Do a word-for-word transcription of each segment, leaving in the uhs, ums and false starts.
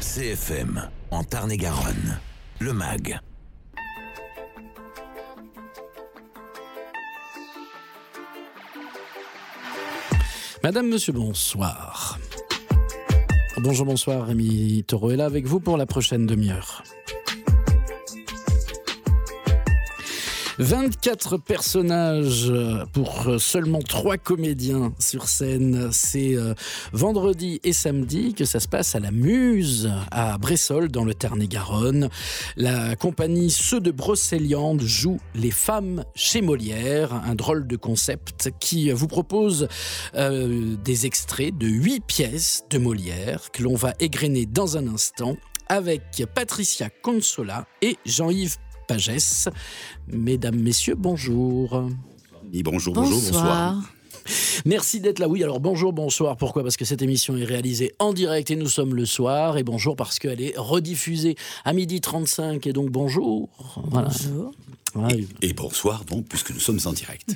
C F M, en Tarn-et-Garonne, le M A G. Madame, monsieur, bonsoir. Bonjour, bonsoir, Rémi Taureau est là avec vous pour la prochaine demi-heure. vingt-quatre personnages pour seulement trois comédiens sur scène. C'est euh, vendredi et samedi que ça se passe à la Muse, à Bressolles, dans le Tarn-et-Garonne. La compagnie Ceux de Brocéliande joue Les Femmes chez Molière, un drôle de concept qui vous propose euh, des extraits de huit pièces de Molière que l'on va égrener dans un instant avec Patricia Consola et Jean-Yves Pagès. Mesdames, messieurs, bonjour. Et bonjour, bonjour, bonsoir. bonsoir. Merci d'être là. Oui, alors bonjour, bonsoir. Pourquoi ? Parce que cette émission est réalisée en direct et nous sommes le soir. Et bonjour parce qu'elle est rediffusée à midi trente-cinq. Et donc bonjour. Voilà. Bonjour. Ouais. Et, et bonsoir, bon, puisque nous sommes en direct.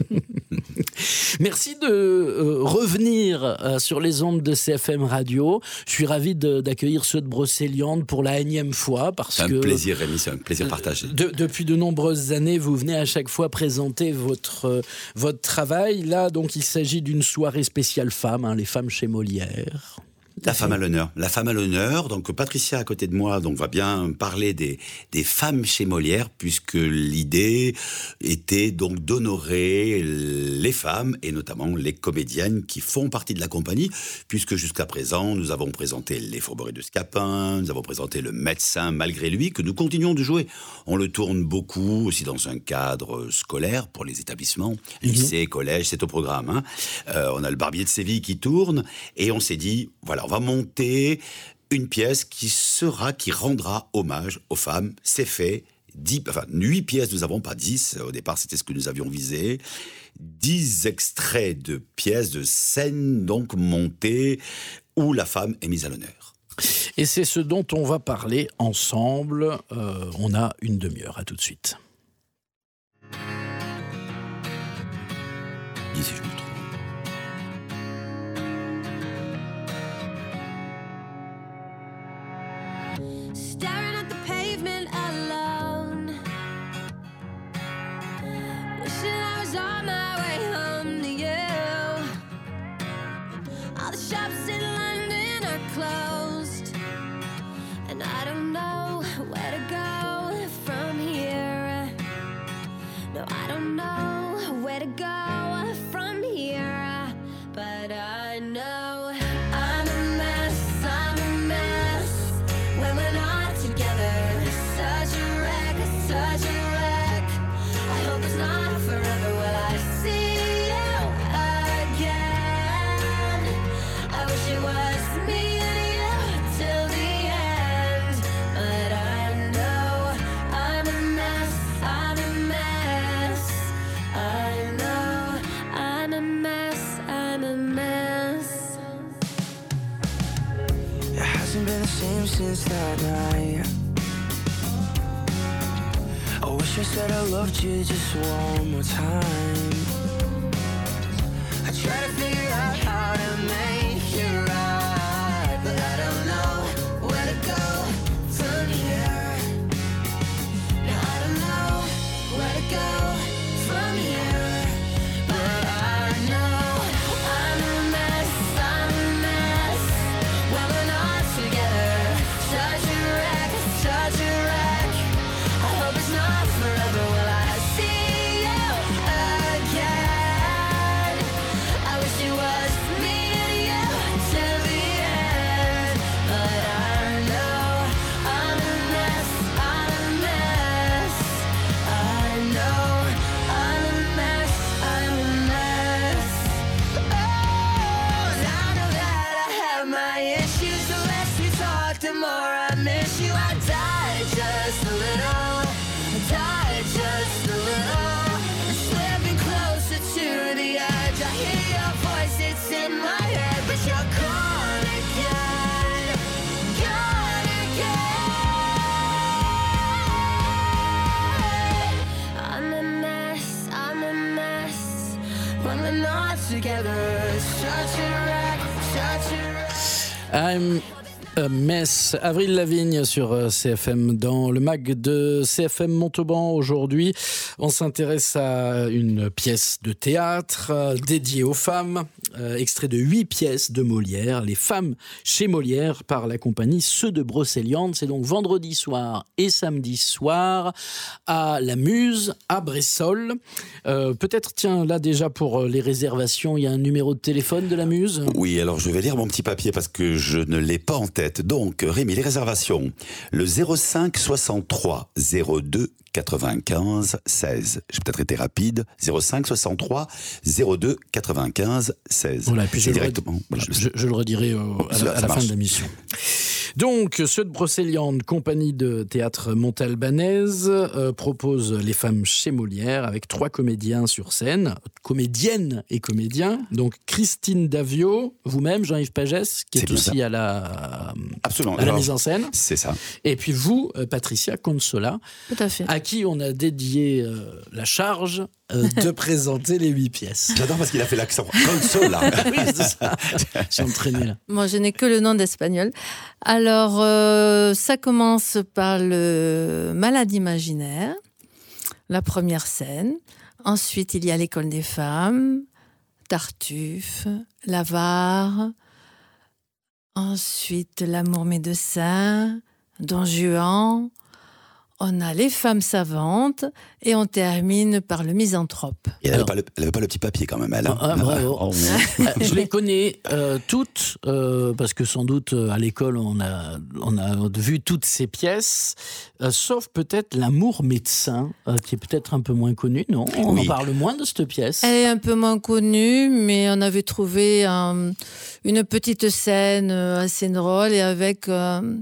Merci de euh, revenir euh, sur les ondes de C F M Radio. Je suis ravi de, d'accueillir Ceux de Brocéliande pour la énième fois. Parce c'est un que, plaisir, Rémi, c'est un plaisir partagé. De, depuis de nombreuses années, vous venez à chaque fois présenter votre, euh, votre travail. Là, donc, il s'agit d'une soirée spéciale femmes, hein, les femmes chez Molière. La femme à l'honneur. La femme à l'honneur. Donc, Patricia, à côté de moi, donc, va bien parler des, des femmes chez Molière, puisque l'idée était donc d'honorer les femmes, et notamment les comédiennes qui font partie de la compagnie, puisque jusqu'à présent, nous avons présenté Les Fourberies de Scapin, nous avons présenté Le Médecin malgré lui, que nous continuons de jouer. On le tourne beaucoup, aussi dans un cadre scolaire, pour les établissements, mmh. lycée, collège, c'est au programme. Hein. Euh, on a Le Barbier de Séville qui tourne, et on s'est dit, voilà, on va monter une pièce qui sera, qui rendra hommage aux femmes. C'est fait. Dix, enfin, huit pièces, nous n'avons pas dix. Au départ, c'était ce que nous avions visé. Dix extraits de pièces, de scènes, donc montées, où la femme est mise à l'honneur. Et c'est ce dont on va parler ensemble. Euh, on a une demi-heure. À tout de suite. Dis si je me trompe. Staring at the pavement alone, wishing I was on my way home to you. All the shops in London are closed, and I don't know where to go from here. No, I don't know where to go from here, but I know I'm a mess, I'm a mess when we're not together. Such a wreck, such a wreck. I hope it's not forever. Will I see you again? I wish it was me and you till the end, but I know I'm a mess, I'm a mess. I know I'm a mess, I'm a mess. It hasn't been the same since that night. I wish I said I loved you just one more time. I try to figure out how to make it right, but I don't know where to go from here. No, I don't know where to go from here, but I know I'm a mess, I'm a mess when we're not together. Such a wreck, such a wreck. I hope it's not forever. Will I see you again? I wish it was me and you till the end, but I know I'm a mess, I'm a mess. I know I'm a mess, I'm a mess. Oh, and I know that I have my issues. The less we talk, the more I miss you. I died just a little, I died just a little, slipping closer to the edge. I hear your voice, it's in my head, but you're gone again, gone again. I'm a mess, I'm a mess when we're not together. Such a wreck, such a wreck. I'm Euh, Metz, Avril Lavigne sur euh, C F M. Dans le mag de C F M Montauban aujourd'hui, on s'intéresse à une pièce de théâtre euh, dédiée aux femmes, euh, extrait de huit pièces de Molière, Les femmes chez Molière, par la compagnie Ceux de Brocéliande. C'est donc vendredi soir et samedi soir à la Muse, à Bressolles. Euh, peut-être, tiens, là déjà pour les réservations, il y a un numéro de téléphone de la Muse. Oui, alors je vais lire mon petit papier parce que je ne l'ai pas en tête. Donc, Rémi, les réservations. Le zéro cinq soixante-trois zéro deux quatre-vingt-quinze seize. J'ai peut-être été rapide. zéro cinq soixante-trois zéro deux quatre-vingt-quinze seize. Voilà, puis je, Et le, directement, redis, voilà. je, je le redirai au, à, Ça, la, à ça la fin de l'émission. Donc, Ceux de Brocéliande, compagnie de théâtre montalbanaise, euh, propose Les femmes chez Molière avec trois comédiens sur scène, comédiennes et comédiens. Donc, Christine Davio, vous-même, Jean-Yves Pagès, qui C'est est bien aussi ça. à la, Absolument. à la Alors, mise en scène. C'est ça. Et puis vous, euh, Patricia Consola, Tout à fait. à qui on a dédié euh, la charge euh, de présenter les huit pièces. J'adore parce qu'il a fait l'accent console, là. Oui, c'est ça. J'ai entraîné là. Moi, je n'ai que le nom d'espagnol. Alors, euh, ça commence par le Malade imaginaire, la première scène. Ensuite, il y a l'École des femmes, Tartuffe, l'Avare. Ensuite, L'amour médecin, Don Juan. On a les femmes savantes et on termine par le misanthrope. Et elle Alors- n'avait pas, le- elle avait pas le petit papier quand même, elle. hein. Ah, ah, bravo. Oh, Euh, Je les connais euh, toutes, euh, parce que sans doute euh, à l'école on a, on a vu toutes ces pièces, euh, sauf peut-être L'amour médecin, euh, qui est peut-être un peu moins connu, non? On Oui. en parle moins de cette pièce. Elle est un peu moins connue, mais on avait trouvé euh, une petite scène euh, assez drôle et avec, euh,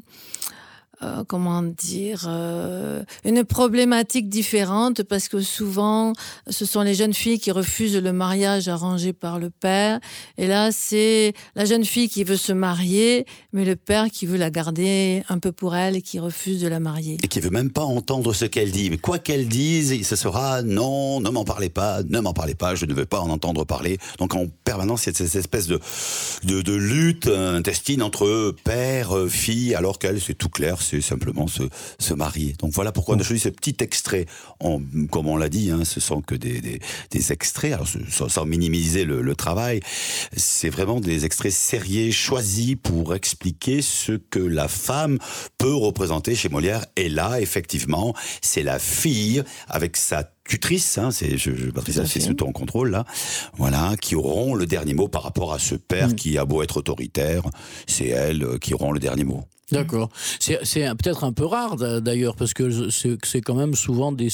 euh, comment dire, euh, une problématique différente parce que souvent, ce sont les jeunes filles qui refusent le mariage arrangé par le père. Et là, c'est la jeune fille qui veut se marier, mais le père qui veut la garder un peu pour elle et qui refuse de la marier. Et qui veut même pas entendre ce qu'elle dit. Mais quoi qu'elle dise, ce sera non, ne m'en parlez pas, ne m'en parlez pas, je ne veux pas en entendre parler. Donc en permanence, il y a cette espèce de, de, de lutte intestine entre père, fille, alors qu'elle, c'est tout clair, c'est simplement se, se marier. Donc voilà pourquoi on a choisi ce petit extrait. En, comme on l'a dit, hein, ce sont que des, des, des extraits, alors sans, sans minimiser le, le travail, c'est vraiment des extraits sérieux choisis pour expliquer ce que la femme peut représenter chez Molière. Et là, effectivement, c'est la fille avec sa tutrice, hein, c'est, je, je, Patricia, c'est sous ton contrôle, là, voilà, qui auront le dernier mot par rapport à ce père mmh. qui a beau être autoritaire, c'est elles qui auront le dernier mot. D'accord. C'est, c'est peut-être un peu rare d'ailleurs, parce que c'est, c'est quand même souvent des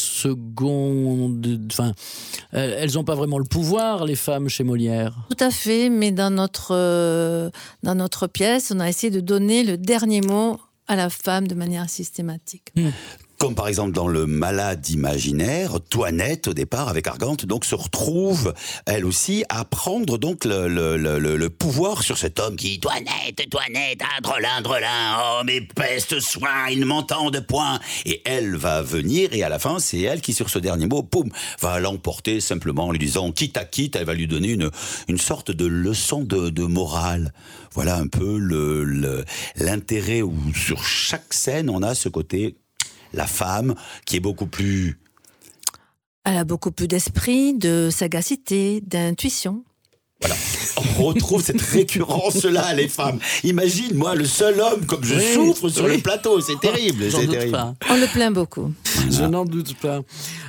secondes. Enfin, elles n'ont pas vraiment le pouvoir, les femmes chez Molière. Tout à fait, mais dans notre, euh, dans notre pièce, on a essayé de donner le dernier mot à la femme de manière systématique. Mmh. Comme par exemple dans le Malade imaginaire, Toinette au départ avec Argante donc se retrouve elle aussi à prendre donc le, le, le, le pouvoir sur cet homme qui Toinette, Toinette, ah, drelin, drelin, oh mais peste soit, il ne m'entende point. Et elle va venir et à la fin c'est elle qui sur ce dernier mot, poum, va l'emporter simplement en lui disant quitte à quitte, elle va lui donner une, une sorte de leçon de, de morale. Voilà un peu le, le, l'intérêt où sur chaque scène on a ce côté la femme, qui est beaucoup plus... Elle a beaucoup plus d'esprit, de sagacité, d'intuition. Voilà, on retrouve cette récurrence-là, les femmes. Imagine, moi, le seul homme, comme je oui, souffre sur oui. le plateau, c'est terrible, J'en c'est doute terrible. Pas. On le plaint beaucoup. Voilà. Je n'en doute pas.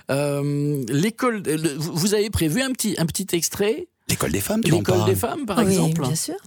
Euh, l'école, le, vous avez prévu un petit, un petit extrait? L'école des femmes, tu L'école en parles. des femmes, par oui, exemple. bien sûr.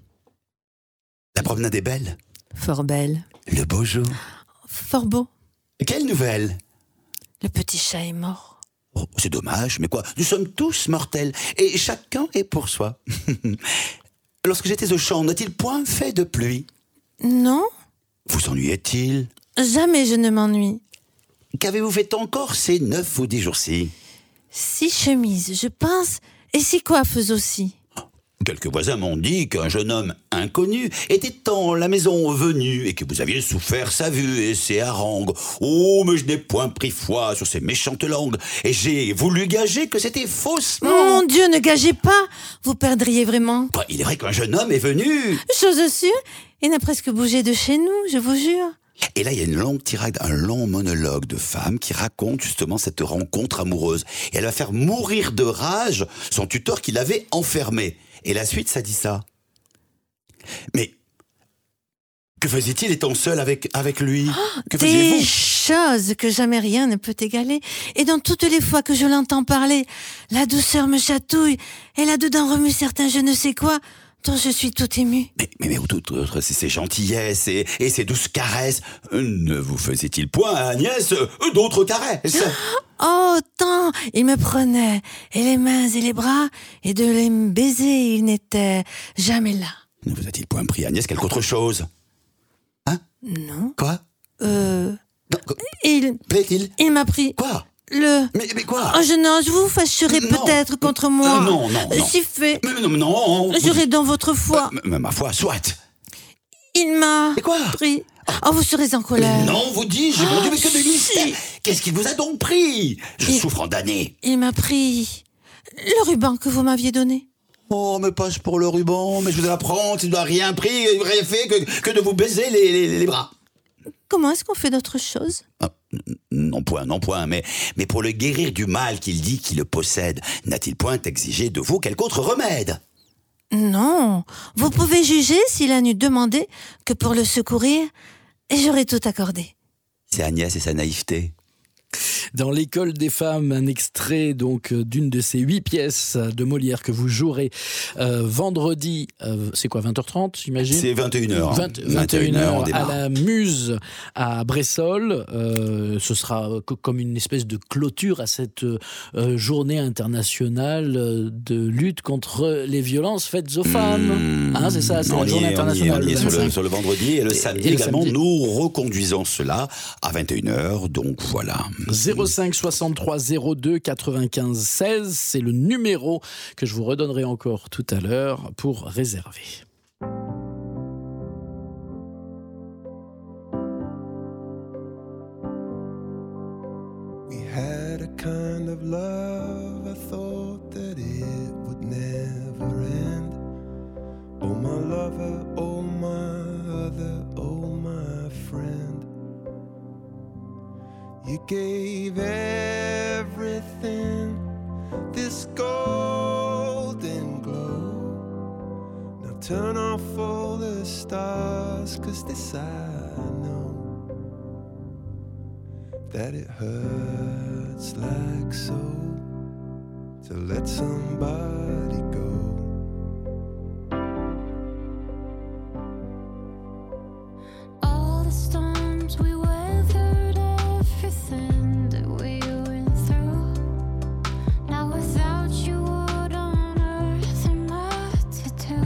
La promenade est belle. Fort belle. Le beau jour. Fort beau. Quelle nouvelle? Le petit chat est mort. Oh, c'est dommage, mais quoi? Nous sommes tous mortels, et chacun est pour soi. Lorsque j'étais au champ, n'a-t-il point fait de pluie? Non. Vous ennuyait-il? Jamais je ne m'ennuie. Qu'avez-vous fait encore ces neuf ou dix jours-ci? Six chemises, je pense, et six coiffes aussi. Quelques voisins m'ont dit qu'un jeune homme inconnu était en la maison venu et que vous aviez souffert sa vue et ses harangues. Oh, mais je n'ai point pris foi sur ces méchantes langues et j'ai voulu gager que c'était faussement. Mon Dieu, ne gagez pas, vous perdriez vraiment. Bah, il est vrai qu'un jeune homme est venu. Chose sûre, Il n'a presque bougé de chez nous, je vous jure. Et là, il y a une longue tirade, un long monologue de femme qui raconte justement cette rencontre amoureuse. Et elle va faire mourir de rage son tuteur qui l'avait enfermé. Et la suite, ça dit ça. Mais que faisait-il étant seul avec, avec lui? Oh, Que des faisiez-vous? choses que jamais rien ne peut égaler. Et dans toutes les fois que je l'entends parler, la douceur me chatouille et là-dedans remue certains je ne sais quoi dont je suis tout émue. Mais, mais, mais tout autre, c'est ses gentillesses et, et ses douces caresses. Euh, Ne vous faisait-il point, Agnès, euh, d'autres caresses? Oh, tant il me prenait, et les mains et les bras, et de les baiser, il n'était jamais là. Ne vous a-t-il point pris, Agnès, quelque autre chose? Hein? Non. Quoi? Euh... Non, quoi? Il... Plaît-il? Il m'a pris... Quoi? Le... Mais, mais quoi? Oh, je n'ose, vous fâcherez Non. peut-être contre moi. Euh, non, non, non. Si fait. Mais non, mais non. J'aurai dans votre foi. Euh, mais ma foi, soit. Il m'a Et quoi? pris. Oh, vous serez en colère. Non, vous dis-je, mon Dieu, mais que de si. mystère. Qu'est-ce qu'il vous a donc pris? Je Il- souffre en damné. Il m'a pris le ruban que vous m'aviez donné. Oh, mais pas pour le ruban, mais je vous apprends, il ne doit rien pris, rien fait que, que de vous baiser les, les, les bras. Comment est-ce qu'on fait d'autres choses? Ah, n- non point, non point, mais, mais pour le guérir du mal qu'il dit qu'il le possède, n'a-t-il point exigé de vous quelque autre remède? Non. Vous pouvez juger s'il a n'eût demandé que pour le secourir, et j'aurais tout accordé. C'est Agnès et sa naïveté. Dans l'école des femmes, un extrait donc euh, d'une de ces huit pièces de Molière que vous jouerez euh, vendredi, euh, c'est quoi, vingt heures trente, j'imagine? C'est vingt et une heures. vingt, vingt et vingt et une une heures, on heures à démarre. la Muse à Bressol. Euh, ce sera co- comme une espèce de clôture à cette euh, journée internationale euh, de lutte contre les violences faites aux femmes. Mmh. Hein, c'est ça, c'est On la y journée est, on y est, internationale. on y est le sur, le, vingt-cinq. sur le vendredi et le Et- samedi et le également. samedi. Nous reconduisons cela à vingt et une heures, donc voilà. zéro cinq soixante-trois zéro deux quatre-vingt-quinze seize, c'est le numéro que je vous redonnerai encore tout à l'heure pour réserver. We had a kind of love, I thought that it would never end. Oh, my lover, oh, my other, oh, my friend. You gave everything this golden glow. Now turn off all the stars, 'cause this I know, that it hurts like so to let somebody go. All the storms we weathered, everything that we went through. Now without you, what on earth am I to do?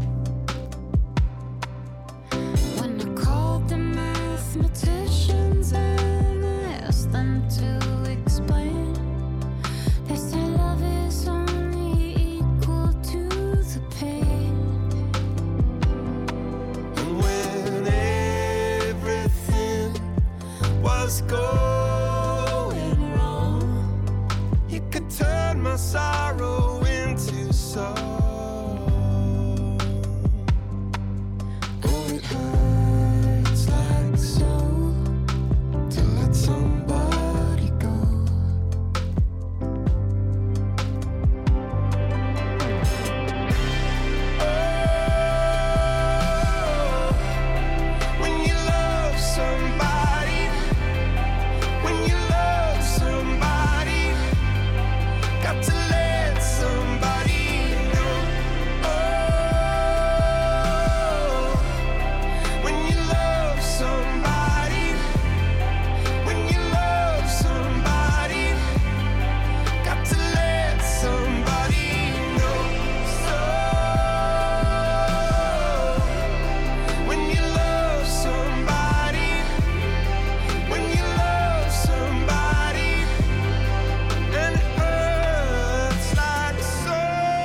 When I called the mathematicians and I asked them to explain, they said love is only equal to the pain. And when everything was going wrong, you could turn my sorrow into song. Oh, it hurts like so to let somebody go. When you love somebody, when you love somebody, got to let somebody know. Oh, when you love somebody, when you love somebody, got to let somebody know. So when you love somebody, when you love somebody, and it hurts like so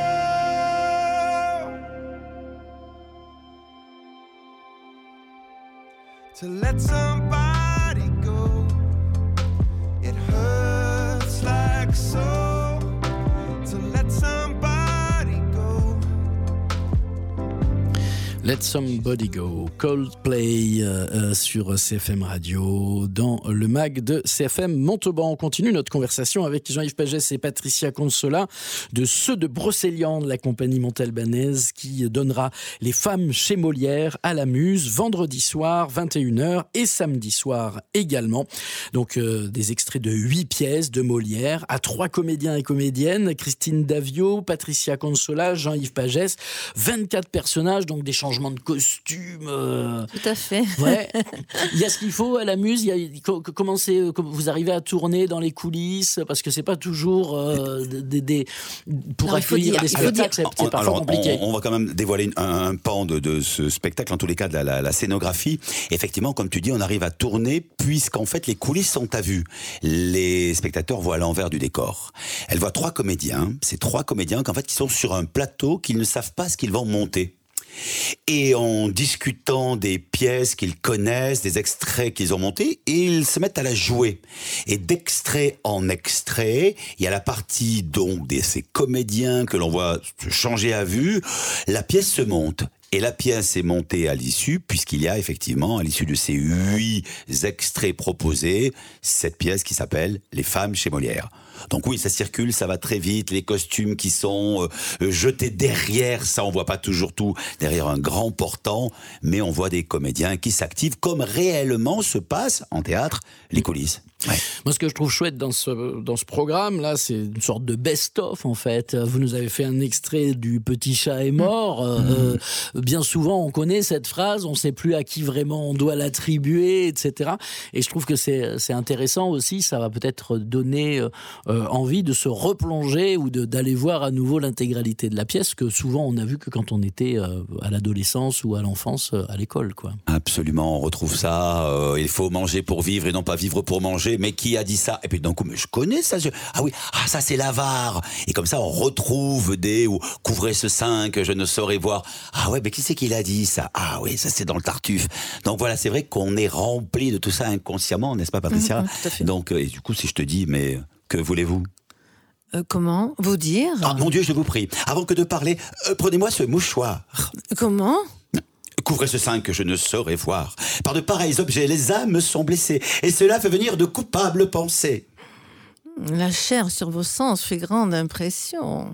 to let somebody go, it hurts like so to let somebody go. Let Somebody Go, Coldplay euh, euh, sur C F M Radio, dans le mag de C F M Montauban. On continue notre conversation avec Jean-Yves Pagès et Patricia Consola de ceux de Brocéliande, la compagnie montalbanaise qui donnera Les femmes chez Molière à la Muse vendredi soir vingt et une heures et samedi soir également. Donc euh, des extraits de huit pièces de Molière à trois comédiens et comédiennes, Christine Davio, Patricia Consola, Jean-Yves Pagès, vingt-quatre personnages, donc des changements de costumes. Euh... Tout à fait. Ouais. Il y a ce qu'il faut à la Muse. Il y a, comment c'est, vous arrivez à tourner dans les coulisses, parce que c'est pas toujours euh, des, des pour non, accueillir dire, des spectacles, c'est, c'est parfois alors, compliqué. On, on va quand même dévoiler une, un, un pan de, de ce spectacle, en tous les cas de la, la, la scénographie. Effectivement, comme tu dis, on arrive à tourner puisqu'en fait les coulisses sont à vue. Les spectateurs voient l'envers du décor. Elle voit trois comédiens. Ces trois comédiens qu'en fait qui sont sur un plateau qu'ils ne savent pas ce qu'ils vont monter. Et en discutant des pièces qu'ils connaissent, des extraits qu'ils ont montés, ils se mettent à la jouer. Et d'extrait en extrait, il y a la partie donc de ces comédiens que l'on voit changer à vue, la pièce se monte. Et la pièce est montée à l'issue, puisqu'il y a effectivement, à l'issue de ces huit extraits proposés, cette pièce qui s'appelle « Les femmes chez Molière ». Donc oui, ça circule, ça va très vite, les costumes qui sont euh, jetés derrière, ça on voit pas toujours tout, derrière un grand portant, mais on voit des comédiens qui s'activent comme réellement se passe en théâtre les coulisses. Ouais. Moi, ce que je trouve chouette dans ce, dans ce programme-là, c'est une sorte de best-of, en fait. Vous nous avez fait un extrait du Petit chat est mort. Mmh. Euh, bien souvent, on connaît cette phrase, on ne sait plus à qui vraiment on doit l'attribuer, et cetera. Et je trouve que c'est, c'est intéressant aussi, ça va peut-être donner euh, envie de se replonger ou de, d'aller voir à nouveau l'intégralité de la pièce, que souvent on a vu que quand on était euh, à l'adolescence ou à l'enfance, euh, à l'école, quoi. Absolument, on retrouve ça. Euh, il faut manger pour vivre et non pas vivre pour manger. Mais qui a dit ça? Et puis d'un coup, mais je connais ça. Je... Ah oui, ah ça c'est l'avare. Et comme ça, on retrouve des ou couvrez ce sein que je ne saurais voir. Ah ouais, mais qui c'est qui l'a dit ça? Ah oui, ça c'est dans le Tartuffe. Donc voilà, c'est vrai qu'on est rempli de tout ça inconsciemment, n'est-ce pas, Patricia? Mmh, tout à fait. Donc, et du coup, si je te dis, mais que voulez-vous? Euh, comment vous dire? Ah mon Dieu, je vous prie. Avant que de parler, euh, prenez-moi ce mouchoir. Comment? Couvrez ce sein que je ne saurais voir. Par de pareils objets, les âmes sont blessées, et cela fait venir de coupables pensées. La chair sur vos sens fait grande impression.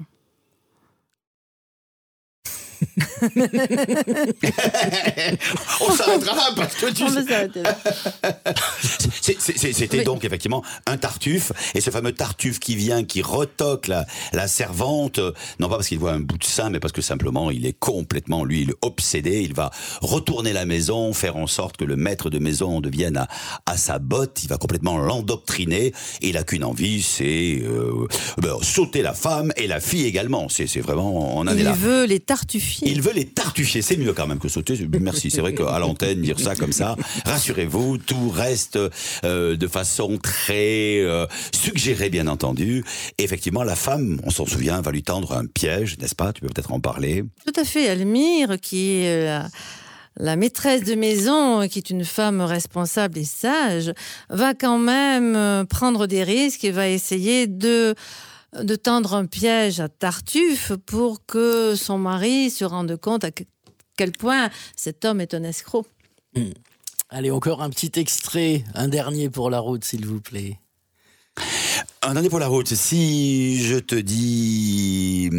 On s'arrêtera parce que tu On sais... va s'arrêter là. C'est, c'est, c'est, c'était oui. donc effectivement un Tartuffe, et ce fameux Tartuffe qui vient, qui retoque la, la servante, non pas parce qu'il voit un bout de sein, mais parce que simplement il est complètement, lui, il est obsédé. Il va retourner la maison, faire en sorte que le maître de maison devienne à, à sa botte. Il va complètement l'endoctriner, et il a qu'une envie, c'est euh, ben, sauter la femme et la fille également. C'est, c'est vraiment, on en est Il là. veut les tartuffier. Il veut les tartuffier, c'est mieux quand même que sauter. Merci, c'est vrai qu'à l'antenne, dire ça comme ça, rassurez-vous, tout reste euh, de façon très euh, suggérée, bien entendu. Et effectivement, la femme, on s'en souvient, va lui tendre un piège, n'est-ce pas? Tu peux peut-être en parler. Tout à fait. Elmire, qui est la, la maîtresse de maison, qui est une femme responsable et sage, va quand même prendre des risques et va essayer de... de tendre un piège à Tartuffe pour que son mari se rende compte à quel point cet homme est un escroc. Mmh. Allez, encore un petit extrait, un dernier pour la route, s'il vous plaît. Un dernier pour la route. Si je te dis...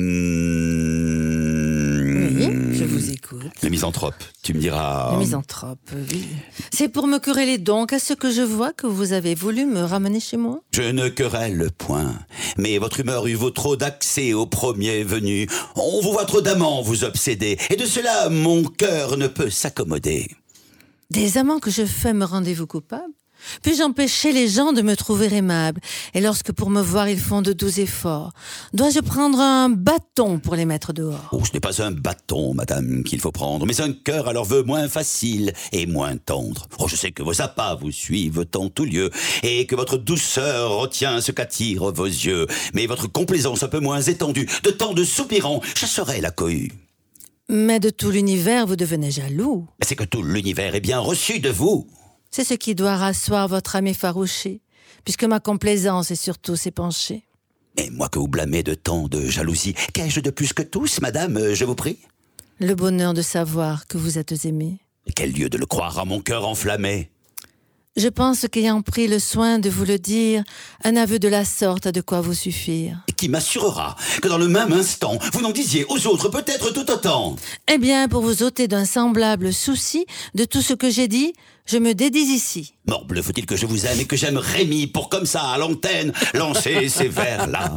Oui, je vous écoute. Le misanthrope, tu me diras... Le misanthrope, oui. C'est pour me quereller donc à ce que je vois que vous avez voulu me ramener chez moi? Je ne querelle point, mais votre humeur eut vaut trop d'accès au premier venu. On vous voit trop d'amants vous obséder, et de cela mon cœur ne peut s'accommoder. Des amants que je fais me rendez-vous coupable? Puis-je empêcher les gens de me trouver aimable? Et lorsque pour me voir ils font de doux efforts, dois-je prendre un bâton pour les mettre dehors? Oh, ce n'est pas un bâton, madame, qu'il faut prendre, mais un cœur à leur vœu moins facile et moins tendre. Oh, je sais que vos appâts vous suivent en tout lieu, et que votre douceur retient ce qu'attirent vos yeux, mais votre complaisance un peu moins étendue, de tant de soupirants, chasserait la cohue. Mais de tout l'univers vous devenez jaloux. C'est que tout l'univers est bien reçu de vous. C'est ce qui doit rasseoir votre âme effarouchée, puisque ma complaisance est surtout ses penchés. Et moi que vous blâmez de tant de jalousie, qu'ai-je de plus que tous, madame, je vous prie? le bonheur de savoir que vous êtes aimé. Et quel lieu de le croire à mon cœur enflammé. Je pense qu'ayant pris le soin de vous le dire, un aveu de la sorte a de quoi vous suffire. Et qui m'assurera que dans le même instant, vous n'en disiez aux autres peut-être tout autant. Eh bien, pour vous ôter d'un semblable souci de tout ce que j'ai dit, je me dédie ici. Morbleu, faut-il que je vous aime et que j'aime Rémi pour comme ça, à l'antenne, lancer ces vers-là.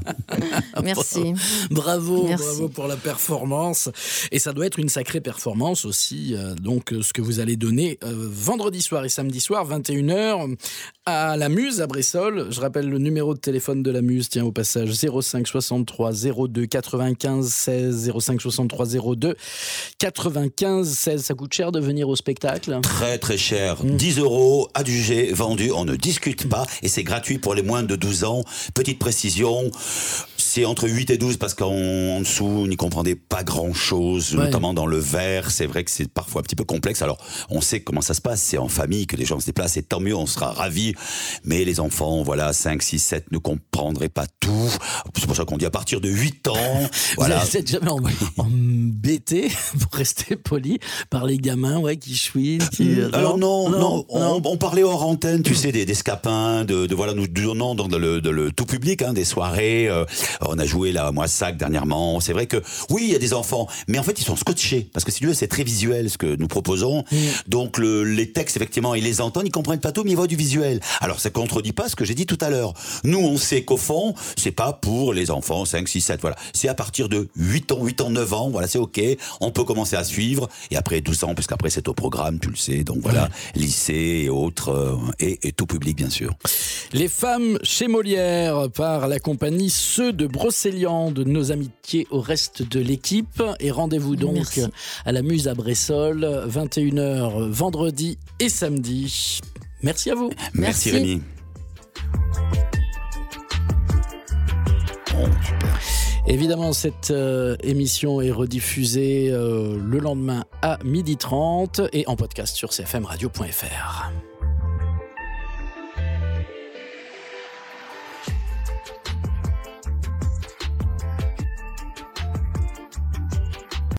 Merci. Bravo, Merci. bravo pour la performance. Et ça doit être une sacrée performance aussi, euh, donc euh, ce que vous allez donner euh, vendredi soir et samedi soir, vingt et une heures, à la Muse à Bressol. Je rappelle le numéro de téléphone de la Muse, tiens au passage, zéro cinq soixante-trois zéro deux quatre-vingt-quinze seize, zéro cinq soixante-trois zéro deux quatre-vingt-quinze seize. Ça coûte cher de venir au spectacle? Très très cher. dix euros, adjugé, vendu, on ne discute pas et c'est gratuit pour les moins de douze ans. Petite précision, c'est entre huit et douze parce qu'en en dessous, on n'y comprenait pas grand-chose, Ouais. notamment dans le vers. C'est vrai que c'est parfois un petit peu complexe. Alors, on sait comment ça se passe, c'est en famille que les gens se déplacent et tant mieux, on sera ravis. Mais les enfants, voilà, cinq, six, sept ne comprendraient pas tout. C'est pour ça qu'on dit à partir de huit ans, voilà. Vous êtes jamais em- embêté, pour rester poli, par les gamins ouais, qui chouinent qui... Alors non, non, on, non. on parlait hors antenne, tu sais, des, des scapins, de, de voilà, nous donnons dans le, de le tout public, hein, des soirées. Euh, on a joué là, moi, Sac dernièrement. C'est vrai que oui, il y a des enfants, mais en fait, ils sont scotchés parce que si tu veux, c'est très visuel ce que nous proposons. Mm. Donc le, les textes, effectivement, ils les entendent, ils comprennent pas tout, mais ils voient du visuel. Alors ça contredit pas ce que j'ai dit tout à l'heure. Nous, on sait qu'au fond, c'est pas pour les enfants cinq, six, sept, voilà. C'est à partir de huit ans, huit ans, neuf ans, voilà, c'est ok. On peut commencer à suivre et après douze ans, parce qu'après c'est au programme, tu le sais. Donc voilà, lycée et autres, euh, et, et tout public, bien sûr. Les femmes chez Molière par la compagnie Ceux de Brocéliande, nos amitiés au reste de l'équipe. Et rendez-vous donc Merci. à la Muse à Bressol, vingt et une heures vendredi et samedi. Merci à vous. Merci, Merci. Rémi. Bon, super. Évidemment, cette euh, émission est rediffusée euh, le lendemain à midi trente et en podcast sur c f m radio point f r.